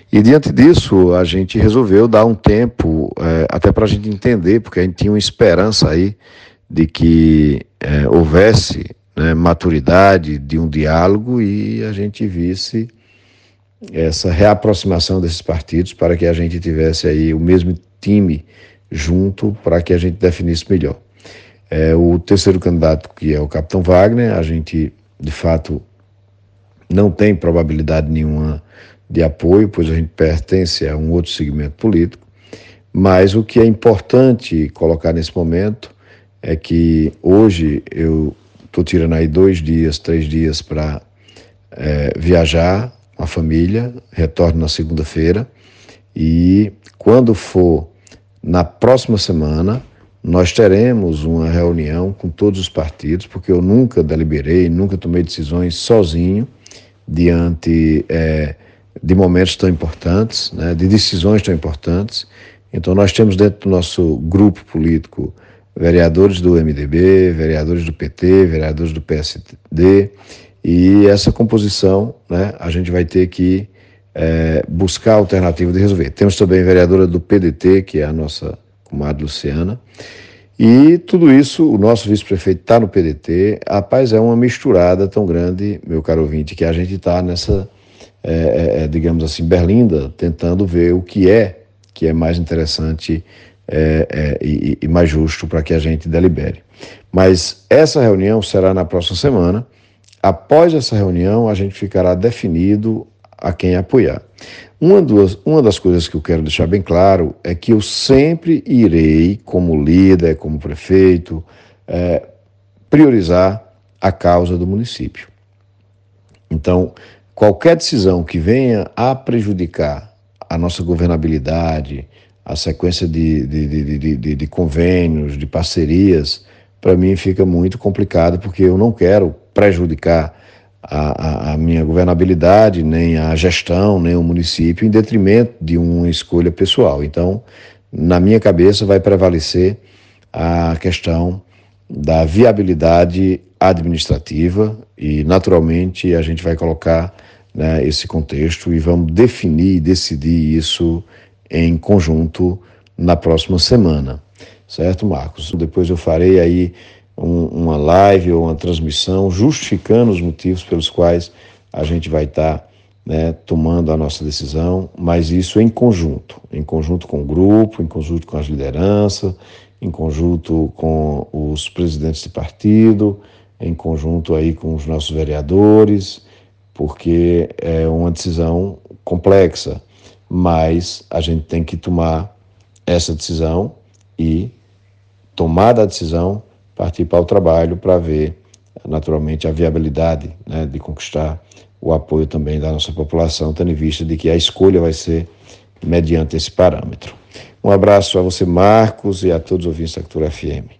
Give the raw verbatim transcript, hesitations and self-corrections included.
E diante disso, a gente resolveu dar um tempo, é, até para a gente entender, porque a gente tinha uma esperança aí de que é, houvesse, né, maturidade de um diálogo e a gente visse essa reaproximação desses partidos para que a gente tivesse aí o mesmo time junto para que a gente definisse melhor. É, o terceiro candidato, que é o Capitão Wagner, a gente, de fato, não tem probabilidade nenhuma de apoio, pois a gente pertence a um outro segmento político, mas o que é importante colocar nesse momento é que hoje eu estou tirando aí dois dias, três dias para é, viajar com a família, retorno na segunda-feira, e quando for na próxima semana, nós teremos uma reunião com todos os partidos, porque eu nunca deliberei, nunca tomei decisões sozinho, diante é, de momentos tão importantes, né, de decisões tão importantes. Então nós temos dentro do nosso grupo político vereadores do M D B, vereadores do P T, vereadores do P S D, e essa composição, né, a gente vai ter que é, buscar alternativa de resolver. Temos também a vereadora do P D T, que é a nossa comadre Luciana, e tudo isso, o nosso vice-prefeito está no P D T. Rapaz, é uma misturada tão grande, meu caro ouvinte, que a gente está nessa, é, é, digamos assim, berlinda, tentando ver o que é, que é mais interessante é, é, e, e mais justo para que a gente delibere. Mas essa reunião será na próxima semana. Após essa reunião, a gente ficará definido a quem apoiar. Uma, duas, uma das coisas que eu quero deixar bem claro é que eu sempre irei, como líder, como prefeito, é, priorizar a causa do município. Então, qualquer decisão que venha a prejudicar a nossa governabilidade, a sequência de, de, de, de, de convênios, de parcerias, para mim fica muito complicado, porque eu não quero prejudicar A, a, a minha governabilidade, nem a gestão, nem o município, em detrimento de uma escolha pessoal. Então, na minha cabeça vai prevalecer a questão da viabilidade administrativa e, naturalmente, a gente vai colocar, né, esse contexto e vamos definir e decidir isso em conjunto na próxima semana. Certo, Marcos? Depois eu farei aí uma live ou uma transmissão justificando os motivos pelos quais a gente vai estar, né, tomando a nossa decisão, mas isso em conjunto, em conjunto com o grupo, em conjunto com as lideranças, em conjunto com os presidentes de partido, em conjunto aí com os nossos vereadores, porque é uma decisão complexa, mas a gente tem que tomar essa decisão e, tomada a decisão, partir para o trabalho para ver, naturalmente, a viabilidade, né, de conquistar o apoio também da nossa população, tendo em vista de que a escolha vai ser mediante esse parâmetro. Um abraço a você, Marcos, e a todos os ouvintes da Cultura F M.